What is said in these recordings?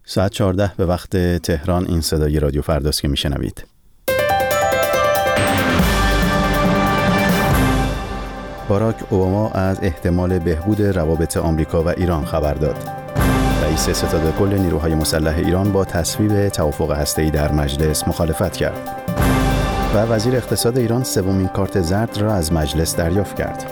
ساعت 14 به وقت تهران. این صدای رادیو فرداست که میشنوید. باراک اوباما از احتمال بهبود روابط آمریکا و ایران خبر داد. رئیس ستاد کل نیروهای مسلح ایران با تصویب توافق هسته‌ای در مجلس مخالفت کرد. و وزیر اقتصاد ایران سومین کارت زرد را از مجلس دریافت کرد.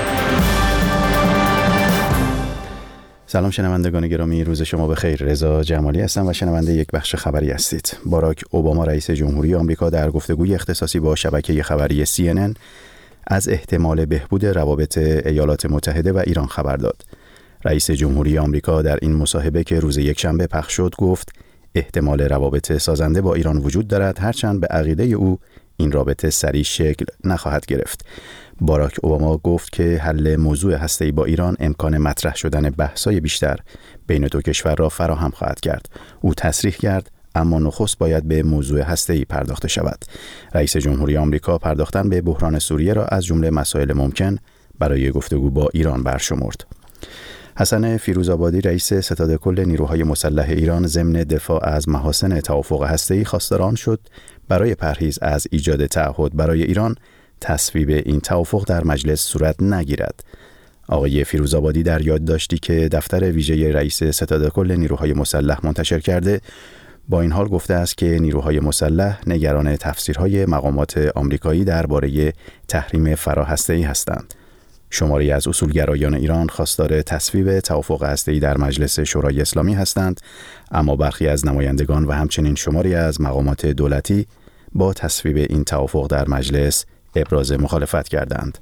سلام شنوندگان گرامی، روز شما بخیر. رضا جمالی هستم و شنونده یک بخش خبری هستید. باراک اوباما رئیس جمهوری آمریکا در گفتگوی اختصاصی با شبکه خبری CNN از احتمال بهبود روابط ایالات متحده و ایران خبر داد. رئیس جمهوری آمریکا در این مصاحبه که روز یکشنبه پخش شد گفت احتمال روابط سازنده با ایران وجود دارد، هرچند به عقیده او این رابطه سریع شکل نخواهد گرفت. باراک اوباما گفت که حل موضوع هسته‌ای با ایران امکان مطرح شدن بحث‌های بیشتر بین دو کشور را فراهم خواهد کرد. او تصریح کرد اما نخست باید به موضوع هسته‌ای پرداخته شود. رئیس جمهوری آمریکا پرداختن به بحران سوریه را از جمله مسائل ممکن برای گفتگو با ایران برشمرد. حسن فیروزآبادی رئیس ستاد کل نیروهای مسلح ایران ضمن دفاع از محاسن توافق هسته‌ای خواستار شد برای پرهیز از ایجاد تعهد برای ایران تصویب این توافق در مجلس صورت نگیرد. آقای فیروزآبادی در یادداشتی که دفتر ویژه رئیس ستاد کل نیروهای مسلح منتشر کرده با این حال گفته است که نیروهای مسلح نگران تفسیرهای مقامات آمریکایی درباره تحریم فراهسته‌ای هستند. شماری از اصولگرایان ایران خواستار تصویب توافق هسته‌ای در مجلس شورای اسلامی هستند، اما برخی از نمایندگان و همچنین شماری از مقامات دولتی با تصویب این توافق در مجلس ابراز مخالفت کردند.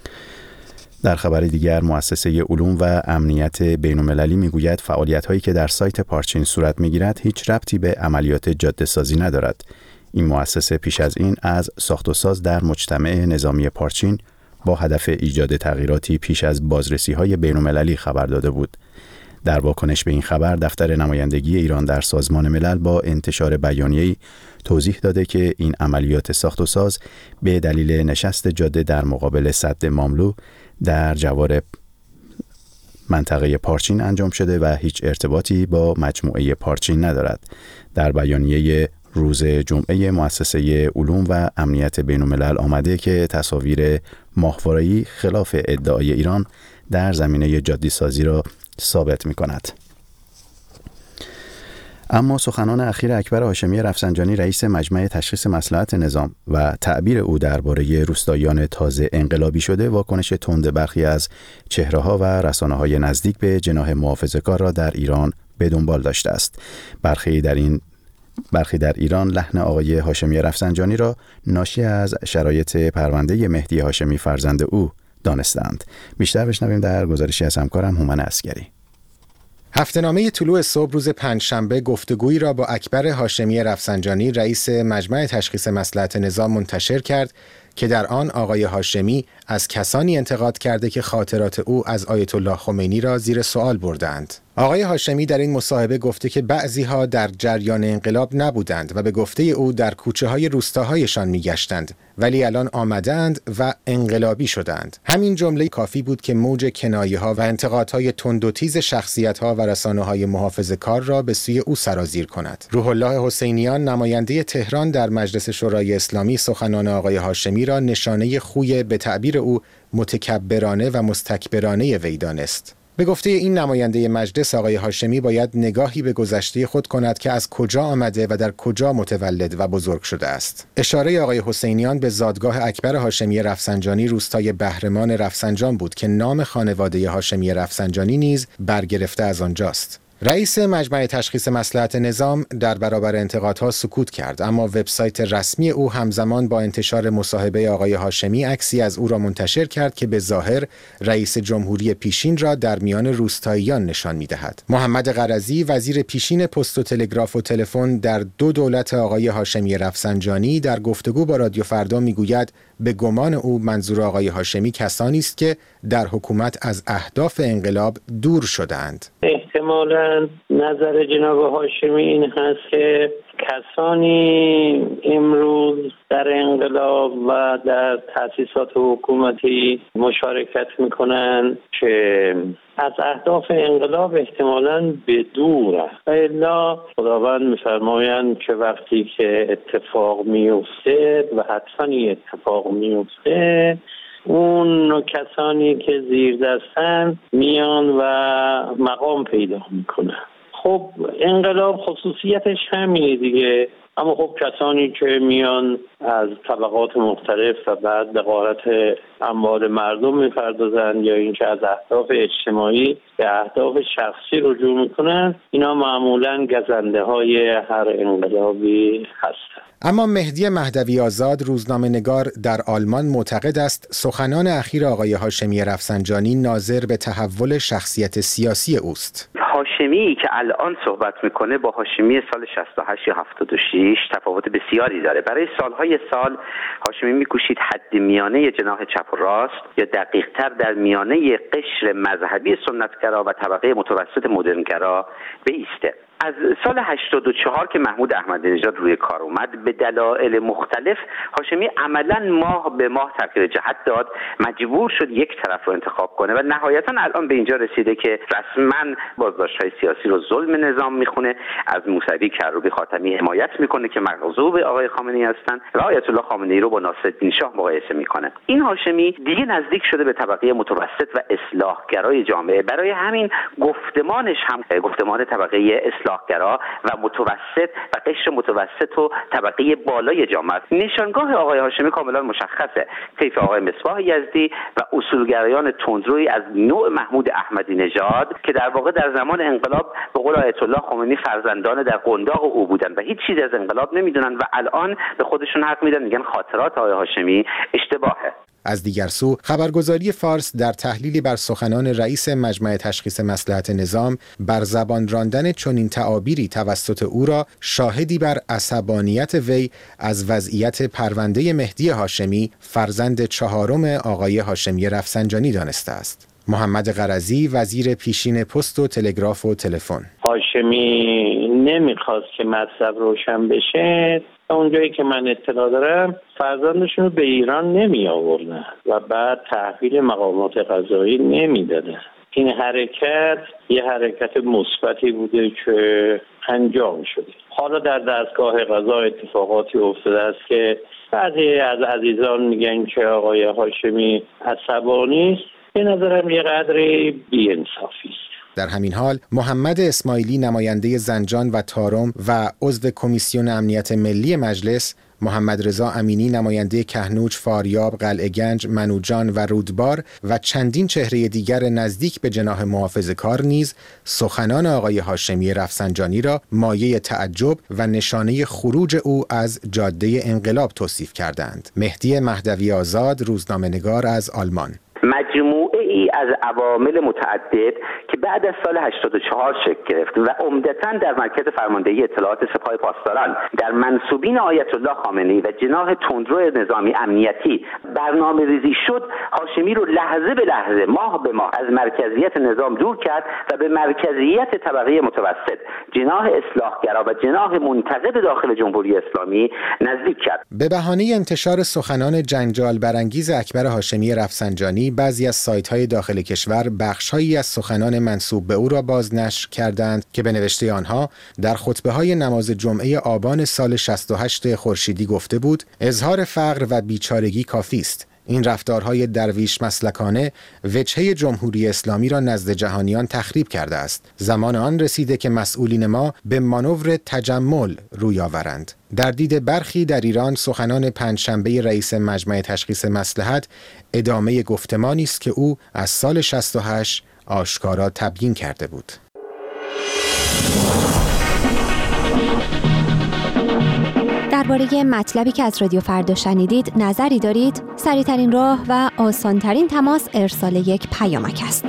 در خبر دیگر، مؤسسه علوم و امنیت بین‌المللی میگوید فعالیت‌هایی که در سایت پارچین صورت می‌گیرد هیچ ربطی به عملیات جاده‌سازی ندارد. این مؤسسه پیش از این از ساخت و ساز در مجتمع نظامی پارچین با هدف ایجاد تغییراتی پیش از بازرسی‌های بین‌المللی خبر داده بود. در واکنش به این خبر، دفتر نمایندگی ایران در سازمان ملل با انتشار بیانیه‌ای توضیح داده که این عملیات ساخت و ساز به دلیل نشست جاده در مقابل سد ماملو در جوار منطقه پارچین انجام شده و هیچ ارتباطی با مجموعه پارچین ندارد. در بیانیه روز جمعه مؤسسه علوم و امنیت بین‌الملل آمده که تصاویر ماهواره‌ای خلاف ادعای ایران در زمینه جاده‌سازی را ثابت می‌کند. اما سخنان اخیر اکبر هاشمی رفسنجانی رئیس مجمع تشخیص مصلحت نظام و تعبیر او درباره روستاییان تازه انقلابی شده ایران تند برخی از چهره‌ها و رسانه‌های نزدیک به جناح محافظه‌کار را در ایران به دنبال داشته است. برخی در ایران لحن آقای هاشمی رفسنجانی را ناشی از شرایط پرونده مهدی هاشمی فرزند او دانستند. بیشتر بشنویم در گزارشی از همکارم هومن عسگری. هفته‌نامه طلوع صبح روز پنجشنبه گفتگویی را با اکبر هاشمی رفسنجانی رئیس مجمع تشخیص مصلحت نظام منتشر کرد که در آن آقای هاشمی از کسانی انتقاد کرده که خاطرات او از آیت الله خمینی را زیر سوال بردند. آقای هاشمی در این مصاحبه گفته که بعضی‌ها در جریان انقلاب نبودند و به گفته او در کوچه‌های روستاهایشان می‌گشتند، ولی الان آمدند و انقلابی شدند. همین جمله کافی بود که موج کنایه‌ها و انتقادهای تند و تیز شخصیت‌ها و رسانه‌های محافظه‌کار را به سوی او سرازیر کند. روح الله حسینیان نماینده تهران در مجلس شورای اسلامی سخنان آقای هاشمی را نشانه خوی به تعبیر او متکبرانه و مستکبرانه وی دانست. به گفته این نماینده مجلس، آقای هاشمی باید نگاهی به گذشته خود کند که از کجا آمده و در کجا متولد و بزرگ شده است. اشاره آقای حسینیان به زادگاه اکبر هاشمی رفسنجانی روستای بهرمان رفسنجان بود که نام خانواده هاشمی رفسنجانی نیز برگرفته از آنجاست. رئیس مجمع تشخیص مصلحت نظام در برابر انتقادها سکوت کرد، اما وبسایت رسمی او همزمان با انتشار مصاحبه آقای هاشمی عکسی از او را منتشر کرد که به ظاهر رئیس جمهوری پیشین را در میان روستاییان نشان می‌دهد. محمد قرضی وزیر پیشین پست و تلگراف و تلفن در دو دولت آقای هاشمی رفسنجانی در گفتگو با رادیو فردا می‌گوید به گمان او منظور آقای هاشمی کسانی است که در حکومت از اهداف انقلاب دور شدند. احتمالاً نظر جناب هاشمی این هست که کسانی امروز در انقلاب و در تأسیسات حکومتی مشارکت میکنن که از اهداف انقلاب احتمالاً به دور است. و الا خداوند میفرمایند که وقتی که اتفاق میفته و حتما اتفاق میفته، اون کسانی که زیر دستن میان و مقام پیدا میکنن. خب انقلاب خصوصیتش همینه دیگه. اما خب کسانی که میان از طبقات مختلف و بعد به غارت اموال مردم میپردازن یا اینکه از اهداف اجتماعی به اهداف شخصی رجوع میکنن، اینا معمولاً گزنده های هر انقلابی هستند. اما مهدی مهدوی آزاد، روزنامه‌نگار در آلمان، معتقد است سخنان اخیر آقای هاشمی رفسنجانی ناظر به تحول شخصیت سیاسی اوست. هاشمی که الان صحبت میکنه با هاشمی سال 68 یا 76 تفاوت بسیاری داره. برای سالهای سال هاشمی میکوشید حد میانه جناح چپ و راست یا دقیق‌تر در میانه قشر مذهبی سنتگرا و طبقه متوسط مدرنگرا بایسته. از سال 84 که محمود احمدی نژاد روی کار اومد، به دلایل مختلف هاشمی عملاً ماه به ماه تغییر جهت داد، مجبور شد یک طرف رو انتخاب کنه و نهایتاً الان به اینجا رسیده که رسما بازداشت‌های سیاسی رو ظلم نظام میخونه، از موسوی کروبی خاتمی حمایت میکنه که مغضوب آقای خامنه‌ای هستن و آیت الله خامنه‌ای رو با ناصرالدین شاه مقایسه میکنه. این هاشمی دیگه نزدیک شده به طبقه متوسط و اصلاحگرای جامعه. برای همین گفتمانش هم گفتمان طبقه اصلاحگرا و متوسط و قشر متوسط و طبقه بالای جامعه است. نشانگاه آقای هاشمی کاملا مشخصه، طیف آقای مصباح یزدی و اصولگرایان تندروی از نوع محمود احمدی نژاد که در واقع در زمان انقلاب به قول آیت الله خمینی فرزندان در قنداق او بودن و هیچ چیز از انقلاب نمیدونن و الان به خودشون حق میدن میگن خاطرات آقای هاشمی اشتباهه. از دیگر سو، خبرگزاری فارس در تحلیلی بر سخنان رئیس مجمع تشخیص مصلحت نظام بر زبان راندن چنین تعابیری توسط او را شاهدی بر عصبانیت وی از وضعیت پرونده مهدی هاشمی، فرزند چهارم آقای هاشمی رفسنجانی دانسته است. محمد قرضی، وزیر پیشین پست و تلگراف و تلفن: هاشمی نمیخواست که مطلب روشن بشه. اونجایی که من اطلاع دارم فرزندشون رو به ایران نمی آوردن و بعد تحویل مقامات قضایی نمی دادن. این حرکت یه حرکت مثبتی بوده که انجام شده. حالا در دستگاه قضا اتفاقاتی افتاده است که بعضی از عزیزان میگن که آقای هاشمی عصبانی است. به نظرم یه قدری بی‌انصافی است. در همین حال محمد اسماعیلی، نماینده زنجان و تارم و عضو کمیسیون امنیت ملی مجلس، محمد رضا امینی، نماینده کهنوج، فاریاب، قلعه‌گنج، منوجان و رودبار و چندین چهره دیگر نزدیک به جناح محافظه‌کار نیز سخنان آقای هاشمی رفسنجانی را مایه تعجب و نشانه خروج او از جاده انقلاب توصیف کردند. مهدی مهدوی آزاد، روزنامه‌نگار از آلمان: مجموعه ای از عوامل متعدد که بعد از سال 84 شکل گرفت و عمدتاً در مرکز فرماندهی اطلاعات سپاه پاسداران در منسوبین آیت الله خامنه‌ای و جناح تندرو نظامی امنیتی برنامه ریزی شد، هاشمی رو لحظه به لحظه، ماه به ماه از مرکزیت نظام دور کرد و به مرکزیت طبقه متوسط، جناح اصلاحگرا و جناح منتقد داخل جمهوری اسلامی نزدیک کرد. به بهانه انتشار سخنان جنجال برانگیز اکبر هاشمی رفسنجانی، بعضی از سایت‌های داخل کشور بخش‌هایی از سخنان منسوب به او را بازنشر کردند که به نوشته آنها در خطبه‌های نماز جمعه آبان سال 68 خورشیدی گفته بود: اظهار فقر و بیچارگی کافی است. این رفتارهای درویش مسلکانه وجهه جمهوری اسلامی را نزد جهانیان تخریب کرده است. زمان آن رسیده که مسئولین ما به مانور تجمل روی آورند. در دید برخی در ایران، سخنان پنجشنبه رئیس مجمع تشخیص مصلحت ادامه گفتمانی است که او از سال 68 آشکارا تبیین کرده بود. درباره مطلبی که از رادیو فردا شنیدید نظری دارید؟ سریع‌ترین راه و آسان‌ترین تماس ارسال یک پیامک است.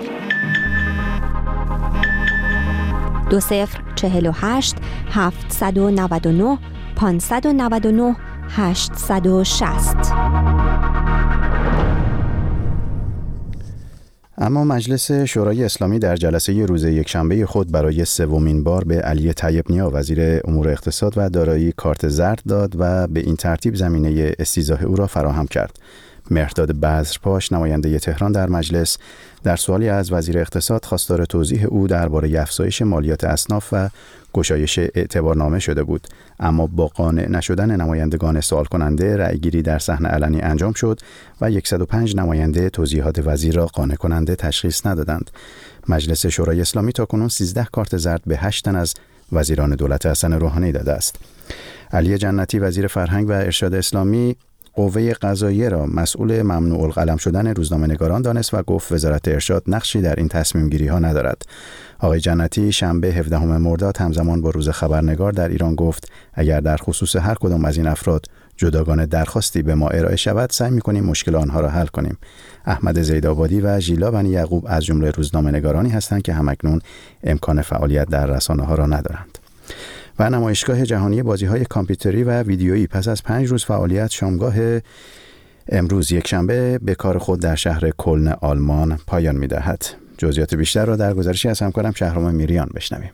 2048 799 599 860. اما مجلس شورای اسلامی در جلسه روز یکشنبه خود برای سومین بار به علی طیب نیا وزیر امور اقتصاد و دارایی کارت زرد داد و به این ترتیب زمینه استیضاح او را فراهم کرد. مهرداد بذرپاش نماینده تهران در مجلس در سوالی از وزیر اقتصاد خواستار توضیح او درباره افزایش مالیات اصناف و گشایش اعتبارنامه شده بود، اما با قانع نشدن نمایندگان سوال کننده رأیگیری در صحن علنی انجام شد و 105 نماینده توضیحات وزیر را قانع کننده تشخیص ندادند. مجلس شورای اسلامی تاکنون 13 کارت زرد به 8 تن از وزیران دولت حسن روحانی داده است. علی جنتی وزیر فرهنگ و ارشاد اسلامی قوه قضاییه را مسئول ممنوع القلم شدن روزنامه‌نگاران دانست و گفت وزارت ارشاد نقشی در این تصمیم گیری ها ندارد. آقای جنتی شنبه 17 مرداد همزمان با روز خبرنگار در ایران گفت اگر در خصوص هر کدام از این افراد جداگانه درخواستی به ما ارائه شود سعی می‌کنیم مشکل آنها را حل کنیم. احمد زیدآبادی و ژیلا بنی یعقوب از جمله روزنامه‌نگارانی هستند که همکنون امکان فعالیت در رسانه‌ها را ندارند. و نمایشگاه جهانی بازی‌های کامپیوتری و ویدیویی پس از 5 روز فعالیت شامگاه امروز یکشنبه به کار خود در شهر کلن آلمان پایان می‌دهد. جزئیات بیشتر را در گزارشی از همکارم شهرام میریان بشنویم.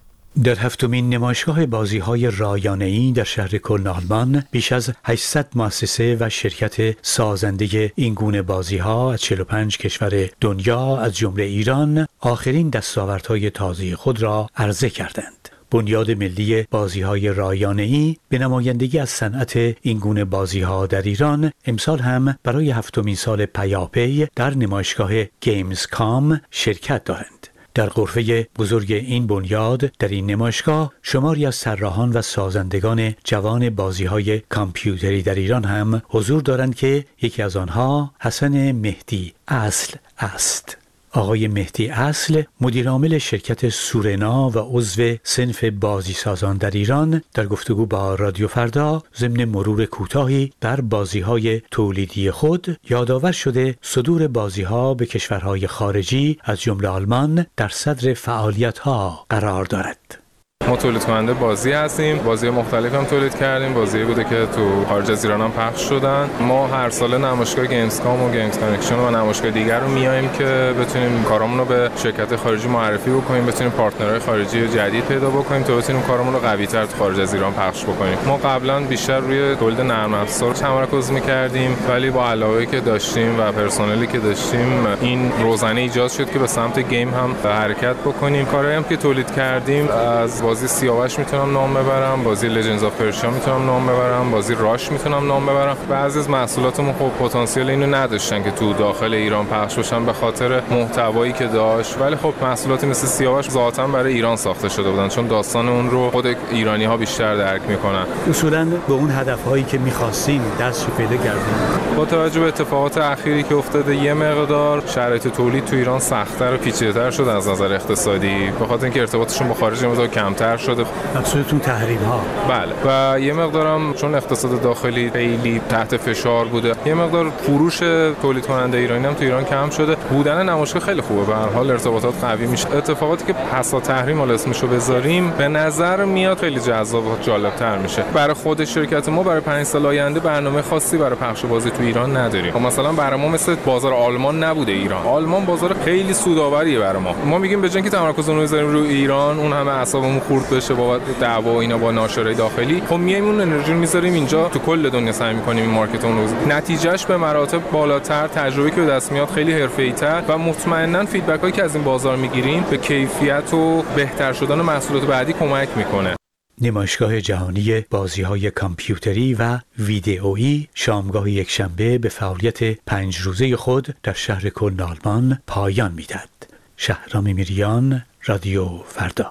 در هفتمین نمایشگاه بازی‌های رایانه‌ای در شهر کلن آلمان بیش از 800 مؤسسه و شرکت سازنده این گونه بازی‌ها از 45 کشور دنیا از جمله ایران آخرین دستاوردهای تازه خود را عرضه کردند. بنیاد ملی بازی‌های رایانه‌ای به نمایندگی از صنعت این گونه بازی‌ها در ایران امسال هم برای هفتمین سال پیاپی در نمایشگاه گیمز کام شرکت دارند. در غرفه بزرگ این بنیاد در این نمایشگاه شماری از طراحان و سازندگان جوان بازی‌های کامپیوتری در ایران هم حضور دارند که یکی از آنها حسن مهدی اصل است. آقای مهدی اصل مدیرعامل شرکت سورنا و عضو صنف بازیسازان در ایران در گفتگو با رادیو فردا ضمن مرور کوتاهی بر بازی‌های تولیدی خود یادآور شده صدور بازی‌ها به کشورهای خارجی از جمله آلمان در صدر فعالیت‌ها قرار دارد. ما تولید کننده بازی هستیم، بازی مختلف هم تولید کردیم، بازی بوده که تو خارج از ایران هم پخش شدن. ما هر سال نمایشگاه گیمز کام و گیمز کانکشن و نمایشگاه دیگر رو میایم که بتونیم کارامون رو به شرکت خارجی معرفی بکنیم، بتونیم پارتنرهای خارجی جدید پیدا بکنیم تا بتونیم کارامون رو قوی‌تر تو خارج از ایران پخش بکنیم. ما قبلا بیشتر روی تولید نرم افزار تمرکز می‌کردیم، ولی با علاوه‌ای که داشتیم و پرسنلی که داشتیم این روزنه ایجاد شد که به سمت گیم هم حرکت بکنیم. کارهایی هم که تولید کردیم از بازی سیاوش میتونم نام ببرم، بازی لژندز آف پرشیا میتونم نام ببرم، بازی راش میتونم نام ببرم. بعضی از محصولاتمون خب پتانسیل اینو نداشتن که تو داخل ایران پخش بشن به خاطر محتوایی که داشت، ولی خب محصولاتی مثل سیاوش ذاتاً برای ایران ساخته شده بودن چون داستان اون رو خود ایرانی‌ها بیشتر درک میکنن. اصولاً به اون هدف‌هایی که می‌خواستیم دست پیدا کردیم. با توجه به اتفاقات اخیری که افتاده یه مقدار شرایط تولید تو ایران سخت‌تر و پیچیده‌تر شده از نظر اقتصادی، به خاطر اینکه ارتباطشون با خارج مقدار کمتر شده. مقصودتون تحریم ها؟ بله. و یه مقدارم چون اقتصاد داخلی خیلی تحت فشار بوده، یه مقدار فروش تولید کننده ایرانی هم تو ایران کم شده. بودن نمایشگاه خیلی خوبه، به هر حال ارتباطات قوی میشه. اتفاقاتی که پسا تحریم حالا اسمشو بذاریم به نظر میاد خیلی جذاب و جالب‌تر میشه. برای خود شرکت ما برای 5 سال آینده برنامه خاصی برای پخش بازی تو ایران نداریم. خب مثلا برای ما مثل بازار آلمان نبوده ایران. آلمان بازار خیلی سودآوریه برای ما. ما میگیم به جای اینکه تمرکزمون رو بذاریم روی ایران، اون همه اعصابمون خورد بشه با دعوا و اینا با ناشرای داخلی، خب میایم اون انرژی رو میذاریم اینجا تو کل دنیا سعی می‌کنیم این مارکت اون رو. نتیجهش به مراتب بالاتر، تجربه‌ای که به دست میاد خیلی حرفه‌ای‌تر و مطمئناً فیدبک‌هایی که از این بازار میگیریم به کیفیت و بهتر شدن محصولات بعدی کمک میکنه. نمایشگاه جهانی بازی‌های کامپیوتری و ویدئویی شامگاه یکشنبه به فعالیت 5 روزه خود در شهر کلن آلمان پایان می‌دهد. شهرام میریان، رادیو فردا.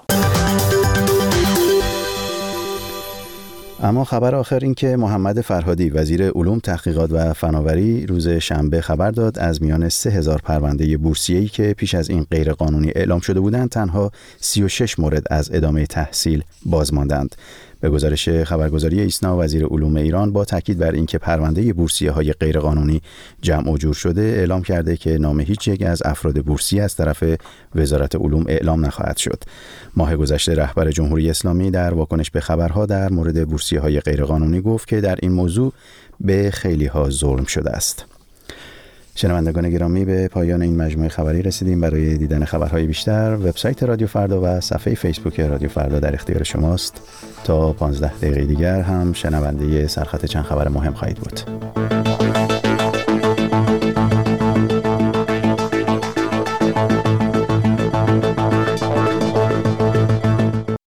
اما خبر آخر این که محمد فرهادی وزیر علوم، تحقیقات و فناوری روز شنبه خبر داد از میان 3000 پرونده بورسیه‌ای که پیش از این غیرقانونی اعلام شده بودند تنها 36 مورد از ادامه تحصیل باز ماندند. به گزارش خبرگزاری ایسنا، وزیر علوم ایران با تاکید بر اینکه پرونده بورسیه‌های غیرقانونی جمع و جور شده اعلام کرده که نام هیچ یک از افراد بورسیه از طرف وزارت علوم اعلام نخواهد شد. ماه گذشته رهبر جمهوری اسلامی در واکنش به خبرها در مورد بورسیه‌های غیرقانونی گفت که در این موضوع به خیلی‌ها ظلم شده است. شنوندگان گرامی، به پایان این مجموعه خبری رسیدیم. برای دیدن خبرهای بیشتر وبسایت رادیو فردا و صفحه فیسبوک رادیو فردا در اختیار شماست. تا 15 دقیقه دیگر هم شنونده سرخط چند خبر مهم خواهید بود.